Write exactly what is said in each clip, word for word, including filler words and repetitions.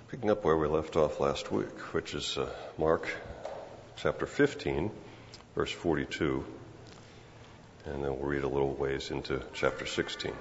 Picking up where we left off last week, which is uh, Mark chapter fifteen, verse forty-two, and then we'll read a little ways into chapter sixteen.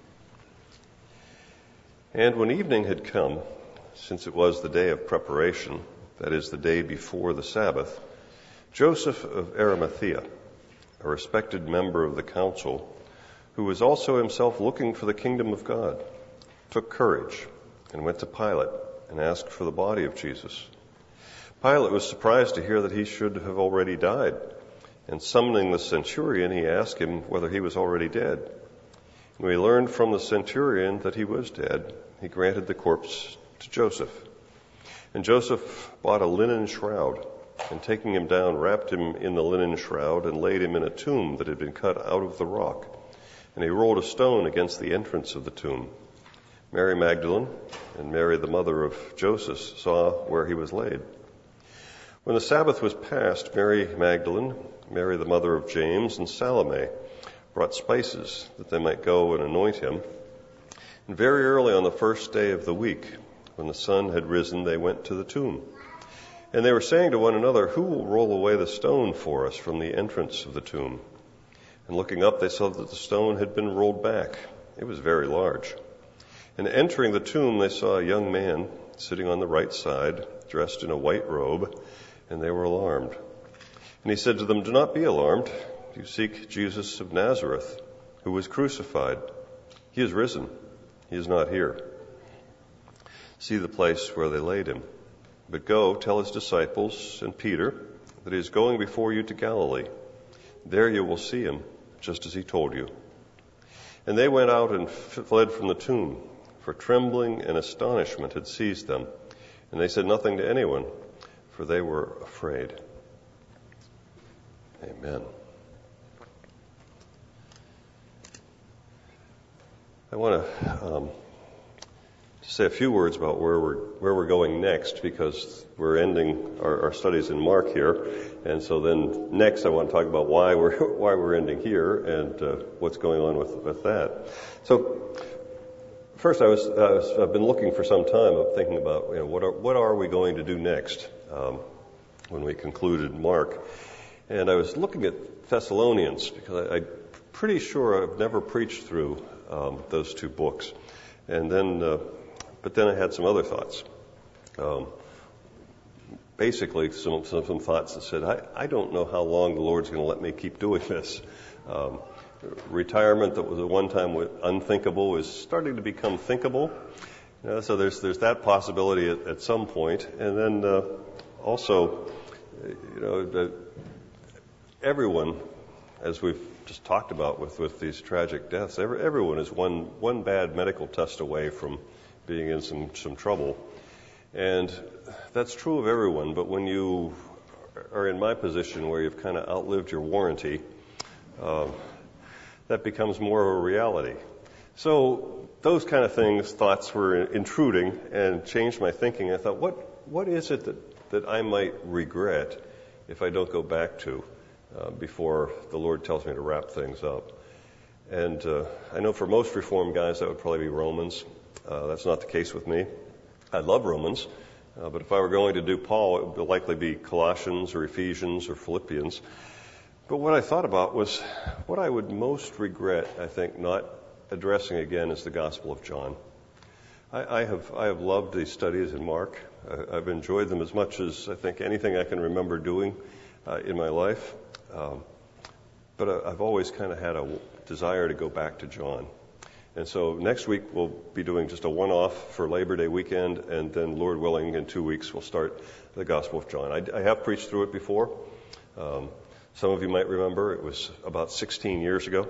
And when evening had come, since it was the day of preparation, that is, the day before the Sabbath, Joseph of Arimathea, a respected member of the council, who was also himself looking for the kingdom of God, took courage and went to Pilate and asked for the body of Jesus. Pilate was surprised to hear that he should have already died, and summoning the centurion, he asked him whether he was already dead. When he learned from the centurion that he was dead, he granted the corpse to Joseph. And Joseph bought a linen shroud, and taking him down, wrapped him in the linen shroud and laid him in a tomb that had been cut out of the rock. And he rolled a stone against the entrance of the tomb. Mary Magdalene and Mary, the mother of Joseph, saw where he was laid. When the Sabbath was past, Mary Magdalene, Mary, the mother of James, and Salome brought spices that they might go and anoint him. And very early on the first day of the week, when the sun had risen, they went to the tomb. And they were saying to one another, "Who will roll away the stone for us from the entrance of the tomb?" And looking up, they saw that the stone had been rolled back. It was very large. And entering the tomb, they saw a young man sitting on the right side, dressed in a white robe, and they were alarmed. And he said to them, "Do not be alarmed. You seek Jesus of Nazareth, who was crucified. He is risen. He is not here. See the place where they laid him. But go, tell his disciples and Peter that he is going before you to Galilee. There you will see him, just as he told you." And they went out and fled from the tomb, for trembling and astonishment had seized them. And they said nothing to anyone, for they were afraid. Amen. I want to um, say a few words about where we're where we're going next, because we're ending our, our studies in Mark here, and so then next I want to talk about why we're why we're ending here and uh, what's going on with with that. So first, I was, I was I've been looking for some time of thinking about you know what are what are we going to do next um, when we concluded Mark, and I was looking at Thessalonians because I, I'm pretty sure I've never preached through um, those two books, and then. Uh, But then I had some other thoughts. Um, basically, some, some some thoughts that said, I, I don't know how long the Lord's going to let me keep doing this. Um, retirement that was at one time unthinkable is starting to become thinkable. You know, so there's there's that possibility at, at some point. And then uh, also, you know, the, everyone, as we've just talked about with, with these tragic deaths, every, everyone is one one bad medical test away from being in some, some trouble. And that's true of everyone, but when you are in my position where you've kind of outlived your warranty, um, that becomes more of a reality. So those kind of things, thoughts were intruding and changed my thinking. I thought, what what is it that, that I might regret if I don't go back to uh, before the Lord tells me to wrap things up? And uh, I know for most Reformed guys that would probably be Romans. Uh, that's not the case with me. I love Romans, uh, but if I were going to do Paul, it would likely be Colossians or Ephesians or Philippians. But what I thought about was what I would most regret, I think, not addressing again is the Gospel of John. I, I have I have loved these studies in Mark. I, I've enjoyed them as much as I think anything I can remember doing uh, in my life. Um, but I, I've always kind of had a desire to go back to John. And so next week we'll be doing just a one-off for Labor Day weekend, and then, Lord willing, in two weeks we'll start the Gospel of John. I, I have preached through it before. Um, some of you might remember it was about sixteen years ago.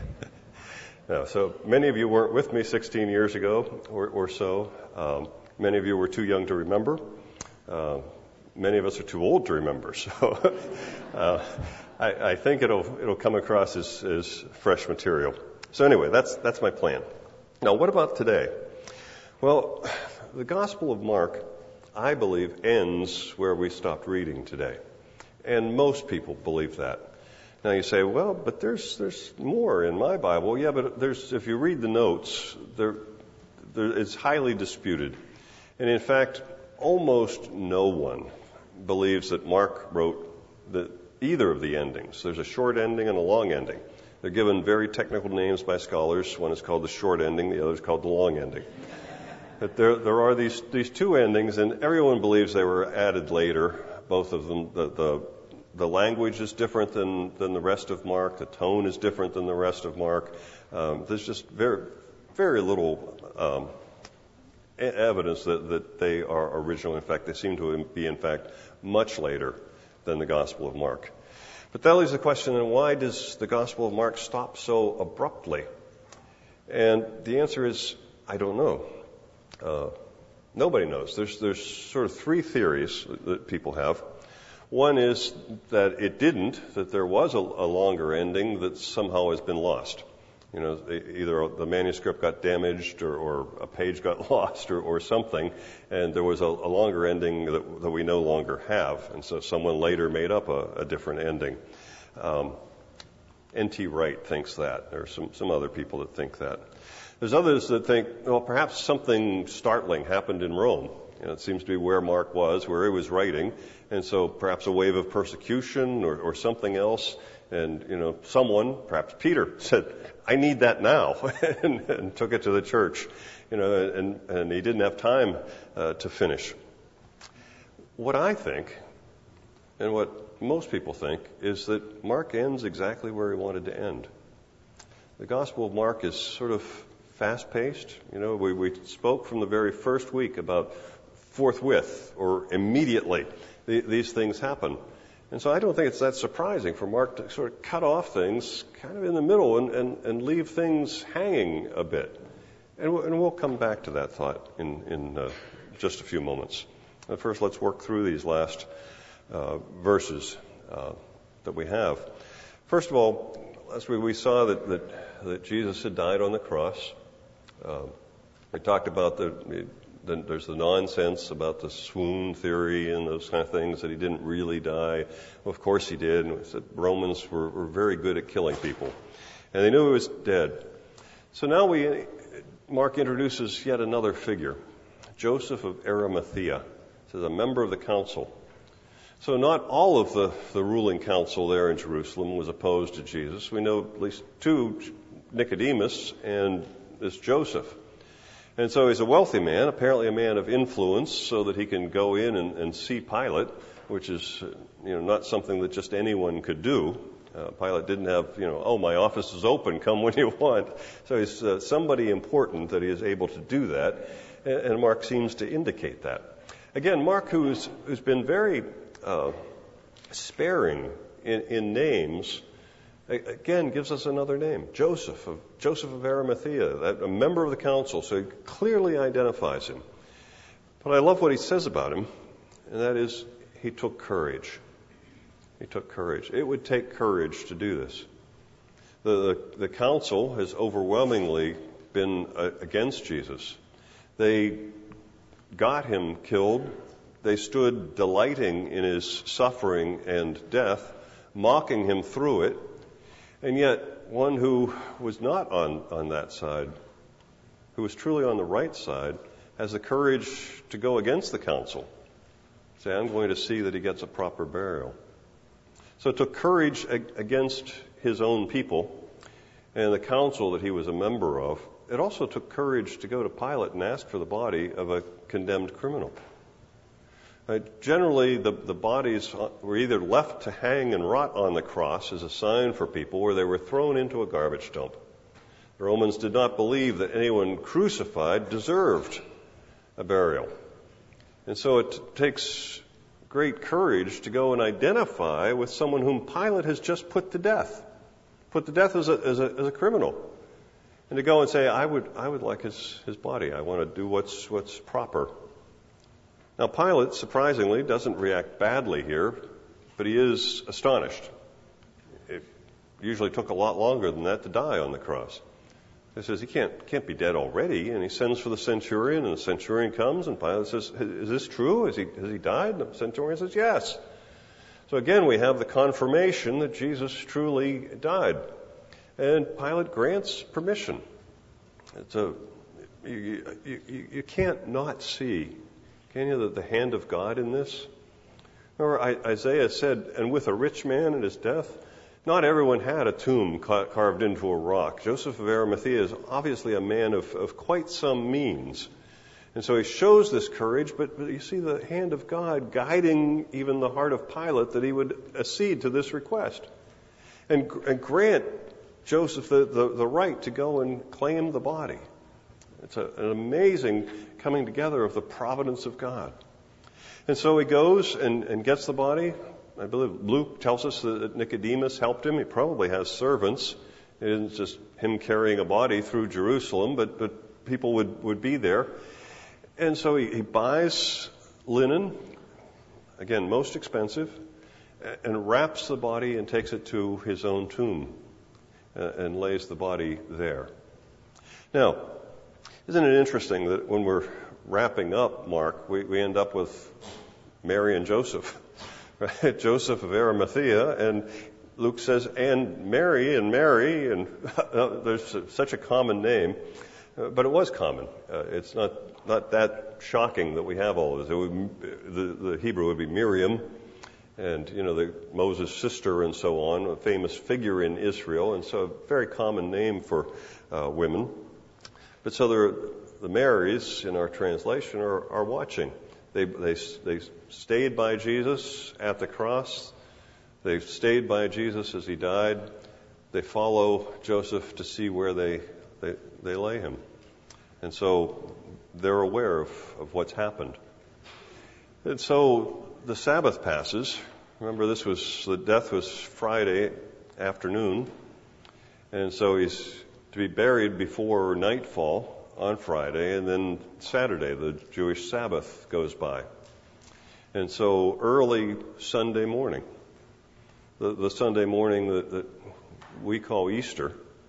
Now, so many of you weren't with me sixteen years ago or, or so. Um, many of you were too young to remember. Uh, many of us are too old to remember. So uh, I, I think it'll it'll come across as, as fresh material. So anyway, that's that's my plan. Now, what about today? Well, the Gospel of Mark, I believe, ends where we stopped reading today. And most people believe that. Now you say, well, but there's there's more in my Bible. Yeah, but there's if you read the notes, there, there it's highly disputed. And in fact, almost no one believes that Mark wrote the, either of the endings. There's a short ending and a long ending. They're given very technical names by scholars. One is called the short ending, the other is called the long ending. But there, there are these, these two endings, and everyone believes they were added later. Both of them, the, the, the language is different than, than the rest of Mark. The tone is different than the rest of Mark. Um, there's just very, very little um, evidence that, that they are original. In fact, they seem to be, in fact, much later than the Gospel of Mark. But that leaves the question, then why does the Gospel of Mark stop so abruptly? And the answer is, I don't know. Uh, nobody knows. There's, there's sort of three theories that people have. One is that it didn't, that there was a, a longer ending that somehow has been lost. You know, either the manuscript got damaged or, or a page got lost or, or something, and there was a, a longer ending that, that we no longer have. And so someone later made up a, a different ending. Um, N T Wright thinks that. There are some, some other people that think that. There's others that think, well, perhaps something startling happened in Rome. You know, it seems to be where Mark was, where he was writing, and so perhaps a wave of persecution or, or something else. And, you know, someone, perhaps Peter, said, I need that now, and, and took it to the church. You know, and, and he didn't have time uh, to finish. What I think, and what most people think, is that Mark ends exactly where he wanted to end. The Gospel of Mark is sort of fast-paced. You know, we, we spoke from the very first week about forthwith or immediately the, these things happen. And so I don't think it's that surprising for Mark to sort of cut off things kind of in the middle and, and, and leave things hanging a bit. And we'll, and we'll come back to that thought in, in uh, just a few moments. But first, let's work through these last uh, verses uh, that we have. First of all, last week we saw that, that, that Jesus had died on the cross. Uh, we talked about the, the, there's the nonsense about the swoon theory and those kind of things, that he didn't really die. Well, of course he did. And we said Romans were, were very good at killing people. And they knew he was dead. So now we, Mark introduces yet another figure, Joseph of Arimathea. This is a member of the council. So not all of the, the ruling council there in Jerusalem was opposed to Jesus. We know at least two, Nicodemus and this Joseph. And so he's a wealthy man, apparently a man of influence, so that he can go in and, and see Pilate, which is, you know, not something that just anyone could do. Uh, Pilate didn't have, you know, oh, my office is open, come when you want. So he's uh, somebody important that he is able to do that, and, and Mark seems to indicate that. Again, Mark, who's, who's been very uh, sparing in, in names, again gives us another name, Joseph of Joseph of Arimathea, a member of the council, so he clearly identifies him. But I love what he says about him, and that is he took courage. He took courage. It would take courage to do this. The, the, the council has overwhelmingly been uh, against Jesus. They got him killed. They stood delighting in his suffering and death, mocking him through it. And yet, one who was not on, on that side, who was truly on the right side, has the courage to go against the council. Say, I'm going to see that he gets a proper burial. So it took courage against his own people and the council that he was a member of. It also took courage to go to Pilate and ask for the body of a condemned criminal. Uh, generally, the, the bodies were either left to hang and rot on the cross as a sign for people, or they were thrown into a garbage dump. The Romans did not believe that anyone crucified deserved a burial. And so it t- takes great courage to go and identify with someone whom Pilate has just put to death, put to death as a, as a, as a criminal. And to go and say, I would, I would like his, his body. I want to do what's, what's proper. Now, Pilate, surprisingly, doesn't react badly here, but he is astonished. It usually took a lot longer than that to die on the cross. He says, he can't, can't be dead already, and he sends for the centurion, and the centurion comes, and Pilate says, is this true? Has he, has he died? And the centurion says, yes. So again, we have the confirmation that Jesus truly died. And Pilate grants permission. It's a, you, you, you can't not see Can you, the, the hand of God in this? Remember, I, Isaiah said, and with a rich man at his death, not everyone had a tomb ca- carved into a rock. Joseph of Arimathea is obviously a man of, of quite some means. And so he shows this courage, but, but you see the hand of God guiding even the heart of Pilate that he would accede to this request and, and grant Joseph the, the, the right to go and claim the body. It's a, an amazing coming together of the providence of God. And so he goes and, and gets the body. I believe Luke tells us that Nicodemus helped him. He probably has servants. It isn't just him carrying a body through Jerusalem, but, but people would, would be there. And so he, he buys linen, again, most expensive, and wraps the body and takes it to his own tomb uh, and lays the body there. Now, isn't it interesting that when we're wrapping up Mark, we, we end up with Mary and Joseph, right? Joseph of Arimathea, and Luke says, and Mary and Mary, and uh, there's such a common name, uh, but it was common. Uh, it's not not that shocking that we have all of this. It would, the, the Hebrew would be Miriam, and you know the Moses' sister, and so on, a famous figure in Israel, and so a very common name for uh, women. But so there, the Marys in our translation are, are watching. They, they they stayed by Jesus at the cross. They stayed by Jesus as he died. They follow Joseph to see where they they, they lay him. And so they're aware of, of what's happened. And so the Sabbath passes. Remember, this was the death was Friday afternoon. And so he's to be buried before nightfall on Friday, and then Saturday, the Jewish Sabbath, goes by. And so early Sunday morning, the, the Sunday morning that, that we call Easter,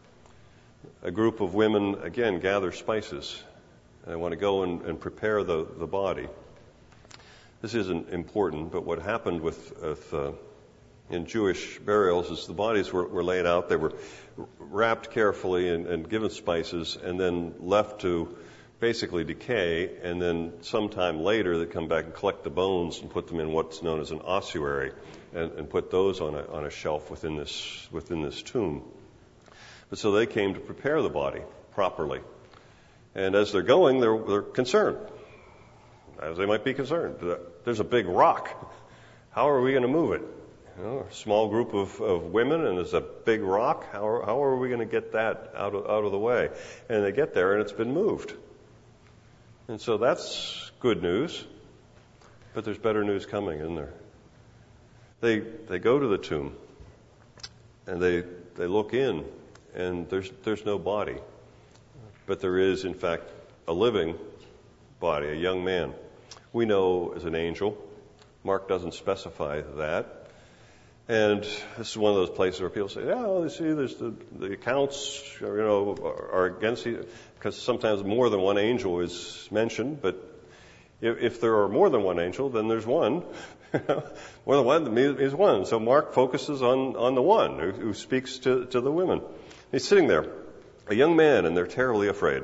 a group of women, again, gather spices. And they want to go and, and prepare the, the body. This isn't important, but what happened with, with uh, in Jewish burials is the bodies were, were laid out. They were wrapped carefully and, and given spices, and then left to basically decay. And then sometime later, they come back and collect the bones and put them in what's known as an ossuary, and, and put those on a, on a shelf within this within this tomb. But so they came to prepare the body properly. And as they're going, they're, they're concerned, as they might be concerned. There's a big rock. How are we going to move it? You know, a small group of, of women, and there's a big rock. How are, how are we going to get that out of, out of the way? And they get there, and it's been moved. And so that's good news. But there's better news coming, isn't there? They they go to the tomb, and they they look in, and there's there's no body. But there is, in fact, a living body, a young man. We know as an angel. Mark doesn't specify that. And this is one of those places where people say, "Oh, you see, there's the, the accounts, you know, are against you," because sometimes more than one angel is mentioned. But if, if there are more than one angel, then there's one. More than one is one. So Mark focuses on on the one who, who speaks to to the women. He's sitting there, a young man, and they're terribly afraid.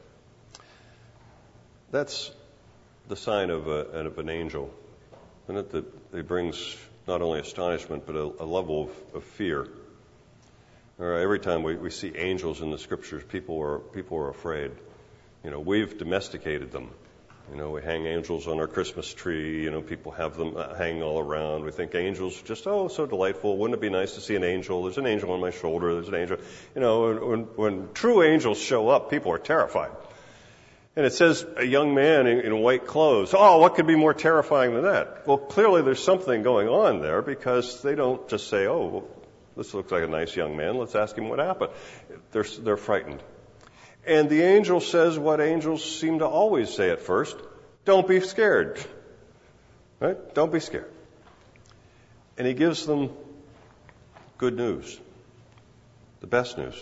That's the sign of, a, of an angel, isn't it? That it brings not only astonishment, but a, a level of, of fear. Or every time we, we see angels in the scriptures, people are people are afraid. You know, we've domesticated them. You know, we hang angels on our Christmas tree. You know, people have them hanging all around. We think angels are just, oh, so delightful. Wouldn't it be nice to see an angel? There's an angel on my shoulder. There's an angel. You know, when, when true angels show up, people are terrified. And it says a young man in, in white clothes. Oh, what could be more terrifying than that? Well, clearly there's something going on there, because they don't just say, oh, well, this looks like a nice young man. Let's ask him what happened. They're, they're frightened. And the angel says what angels seem to always say at first: don't be scared. Right? Don't be scared. And he gives them good news, the best news.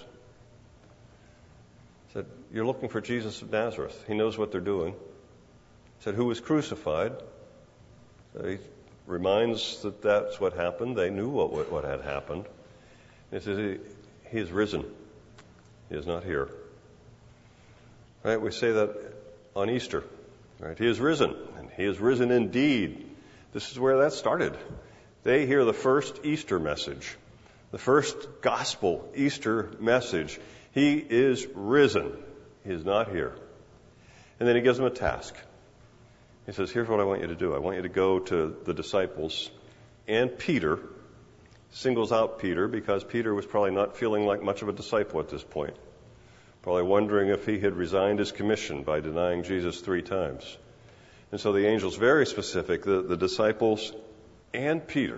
He said, you're looking for Jesus of Nazareth. He knows what they're doing. He said, who was crucified. So he reminds that that's what happened. They knew what, what had happened. He says, he, he is risen. He is not here. Right? We say that on Easter. Right? He is risen, and he is risen indeed. This is where that started. They hear the first Easter message, the first gospel Easter message. He is risen. He is not here. And then he gives them a task. He says, here's what I want you to do. I want you to go to the disciples and Peter. Singles out Peter because Peter was probably not feeling like much of a disciple at this point. Probably wondering if he had resigned his commission by denying Jesus three times. And so the angel's very specific, the, the disciples and Peter.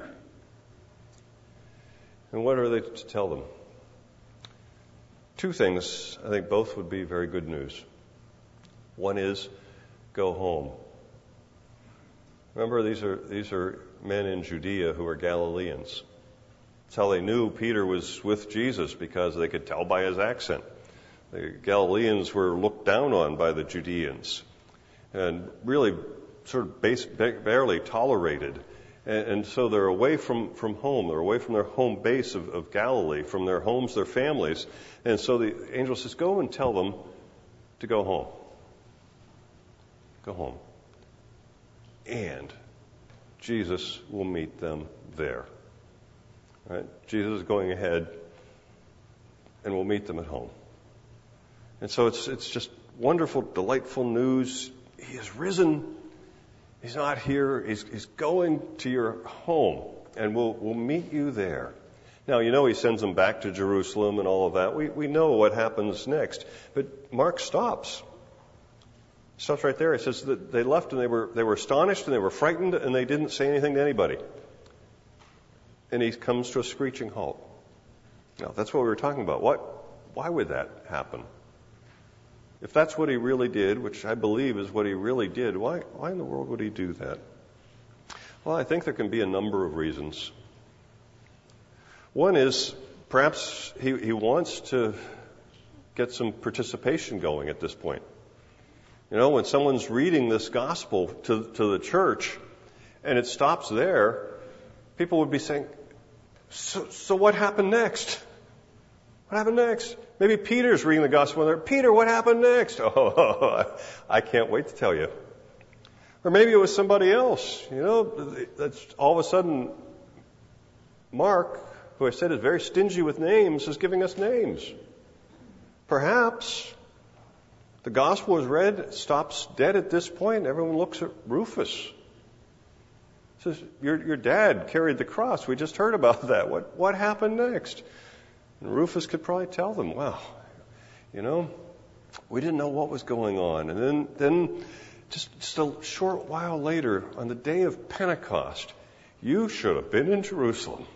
And what are they to tell them? Two things, I think both would be very good news. One is, go home. Remember, these are these are men in Judea who are Galileans. That's how they knew Peter was with Jesus, because they could tell by his accent. The Galileans were looked down on by the Judeans and really sort of base, barely tolerated. And, and so they're away from, from home. They're away from their home base of, of Galilee, from their homes, their families. And so the angel says, go and tell them to go home. Go home. And Jesus will meet them there. Right? Jesus is going ahead and will meet them at home. And so it's it's just wonderful, delightful news. He is risen. He's not here. He's, he's going to your home, and we'll we'll meet you there. Now, you know he sends them back to Jerusalem and all of that. We we know what happens next. But Mark stops. Stops right there. He says that they left and they were they were astonished and they were frightened and they didn't say anything to anybody. And he comes to a screeching halt. Now, that's what we were talking about. What? Why would that happen? If that's what he really did, which I believe is what he really did, why, why in the world would he do that? Well, I think there can be a number of reasons. One is perhaps he, he wants to get some participation going at this point. You know, when someone's reading this gospel to, to the church and it stops there, people would be saying, so, so what happened next? What happened next? Maybe Peter's reading the gospel and they're, Peter, what happened next? Oh, I can't wait to tell you. Or maybe it was somebody else. You know, that's all of a sudden Mark, who I said is very stingy with names, is giving us names. Perhaps the gospel is read, it stops dead at this point, and everyone looks at Rufus. Says, your, your dad carried the cross. We just heard about that. What, what happened next? And Rufus could probably tell them, wow, you know, we didn't know what was going on. And then, then just, just a short while later, on the day of Pentecost, you should have been in Jerusalem.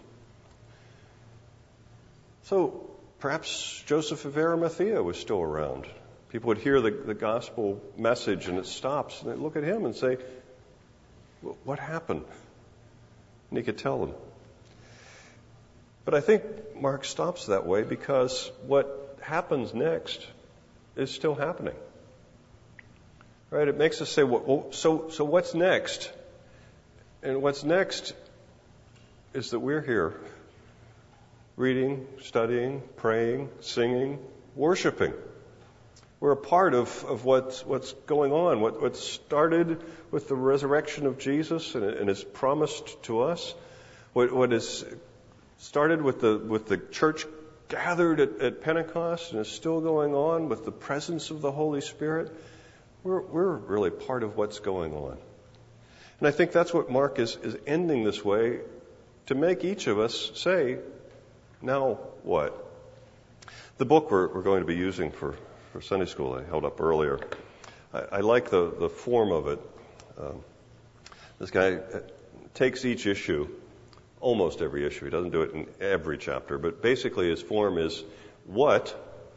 So perhaps Joseph of Arimathea was still around. People would hear the, the gospel message and it stops, and they look at him and say, what happened? And he could tell them. But I think Mark stops that way because what happens next is still happening. Right? It makes us say, well, so, so what's next? And what's next is that we're here reading, studying, praying, singing, worshiping. We're a part of, of what's, what's going on, what, what started with the resurrection of Jesus and, and is promised to us, what, what is started with the, with the church gathered at, at Pentecost and is still going on with the presence of the Holy Spirit. We're, we're really part of what's going on. And I think that's what Mark is, is ending this way, to make each of us say, now what? The book we're, we're going to be using for for Sunday school I held up earlier. I, I like the, the form of it. Um, this guy takes each issue, almost every issue. He doesn't do it in every chapter, but basically his form is what,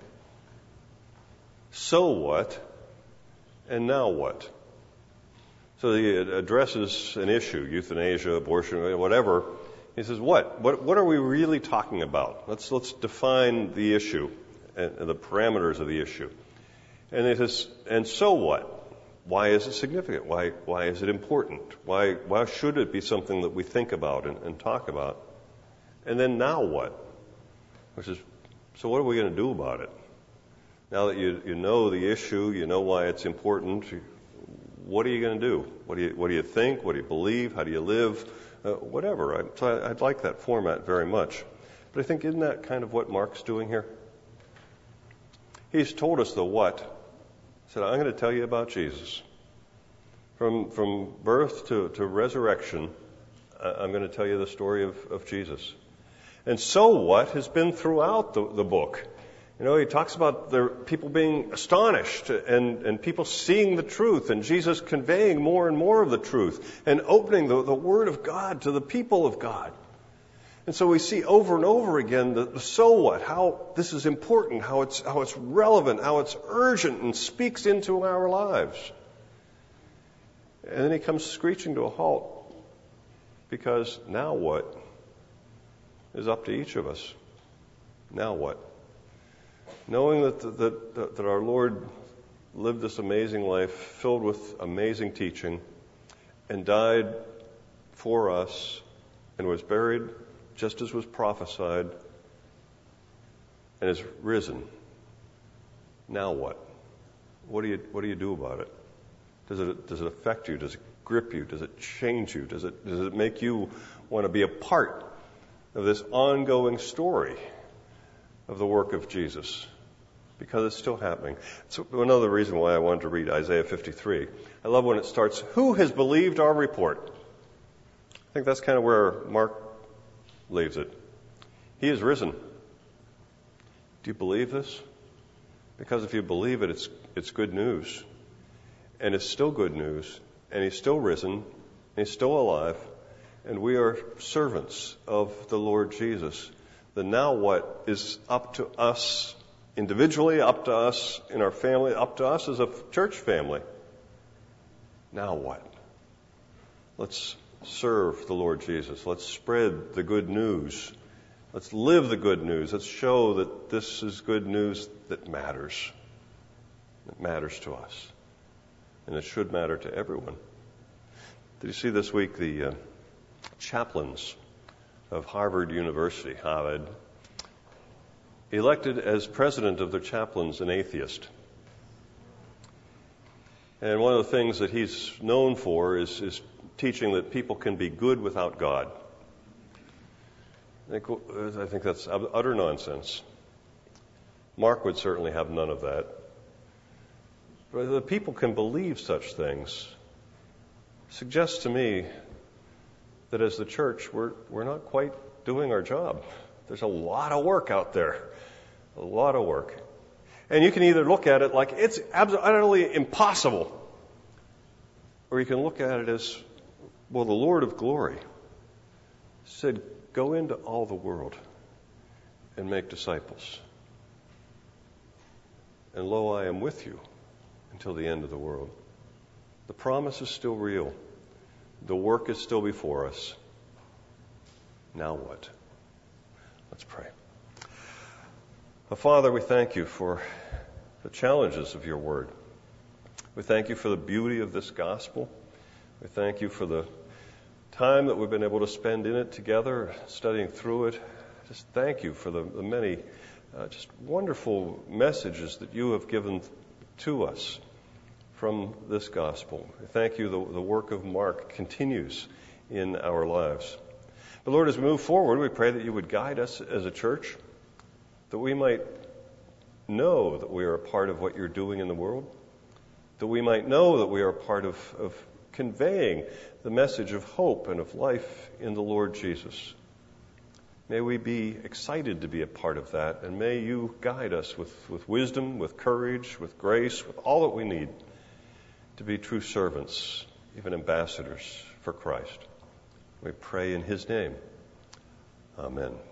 so what, and now what. So he addresses an issue, euthanasia, abortion, whatever. He says, what? What, what are we really talking about? Let's, let's define the issue and the parameters of the issue. And it is, and so what? Why is it significant? Why why is it important? Why why should it be something that we think about and, and talk about? And then now what? Which is, so what are we going to do about it? Now that you you know the issue, you know why it's important, what are you going to do? What do you, what do you think? What do you believe? How do you live? Uh, whatever. I, so I, I'd like that format very much. But I think, isn't that kind of what Mark's doing here? He's told us the what. He said, I'm going to tell you about Jesus. From from birth to, to resurrection, I'm going to tell you the story of, of Jesus. And so what has been throughout the, the book. You know, he talks about the people being astonished and, and people seeing the truth and Jesus conveying more and more of the truth and opening the, the Word of God to the people of God. And so we see over and over again the, the so what, how this is important, how it's, how it's relevant, how it's urgent and speaks into our lives. And then he comes screeching to a halt because now what is up to each of us. Now what? Knowing that, that, that, that our Lord lived this amazing life filled with amazing teaching and died for us and was buried just as was prophesied and is risen. Now what? What do you, what do you do about it? Does it, does it affect you? Does it grip you? Does it change you? Does it, does it make you want to be a part of this ongoing story of the work of Jesus? Because it's still happening. So another reason why I wanted to read Isaiah fifty-three. I love when it starts, who has believed our report? I think that's kind of where Mark leaves it. He is risen. Do you believe this? Because if you believe it, it's, it's good news. And it's still good news. And he's still risen. And he's still alive. And we are servants of the Lord Jesus. The now what is up to us individually, up to us in our family, up to us as a church family. Now what? Let's serve the Lord Jesus. Let's spread the good news. Let's live the good news. Let's show that this is good news that matters. It matters to us. And it should matter to everyone. Did you see this week the uh, chaplains of Harvard University, Harvard, elected as president of their chaplains an atheist? And one of the things that he's known for is, is teaching that people can be good without God. I think, I think that's utter nonsense. Mark would certainly have none of that. But the people can believe such things suggests to me that as the church, we're, we're not quite doing our job. There's a lot of work out there. A lot of work. And you can either look at it like it's absolutely impossible, or you can look at it as, well, the Lord of glory said, go into all the world and make disciples. And lo, I am with you until the end of the world. The promise is still real. The work is still before us. Now what? Let's pray. Well, Father, we thank you for the challenges of your word. We thank you for the beauty of this gospel. We thank you for the time that we've been able to spend in it together, studying through it. Just thank you for the, the many uh, just wonderful messages that you have given to us from this gospel. We thank you the, the work of Mark continues in our lives. But Lord, as we move forward, we pray that you would guide us as a church, that we might know that we are a part of what you're doing in the world, that we might know that we are a part of, of conveying the message of hope and of life in the Lord Jesus. May we be excited to be a part of that, and may you guide us with, with wisdom, with courage, with grace, with all that we need to be true servants, even ambassadors for Christ. We pray in his name. Amen.